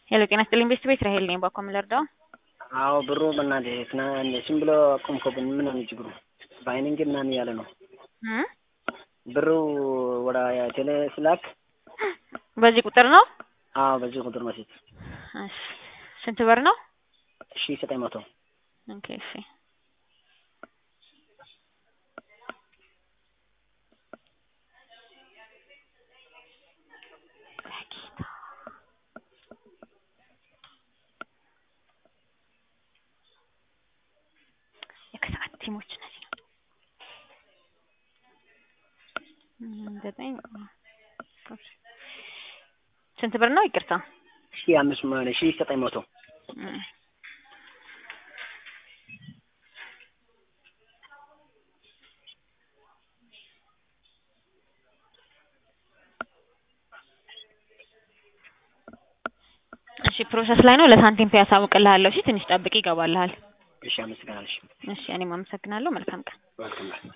ሄሎ ጤና ይስጥልኝ ቤት ራሄል ነኝ ባኮም ልርዳው? አዎ ብሩ በእናትህ ዝም ብሎ አቆምኩብኝ። ምን ነው ችግሩ? ባይኒንግ ምናምን እያለ ነው ብሩ ወደ ቴሌ ስላክ። በዚህ ቁጥር ነው? አዎ በዚህ ቁጥር ነው። እሺ ስንት ብር ነው? 1900። ኦኬ እሺ ቲሞች ነዚህ ዘጠኝ ስንት ብር ነው? ይቅርታ 1900። እሺ ፕሮሰስ ላይ ነው። ለሳንቲም ፒያሳ አውቅልሃለሁ። እሺ ትንሽ ጠብቅ ይገባልሃል። እሺ አመሰግናለሁ። እሺ እኔም አመሰግናለሁ። መልካም ቀን።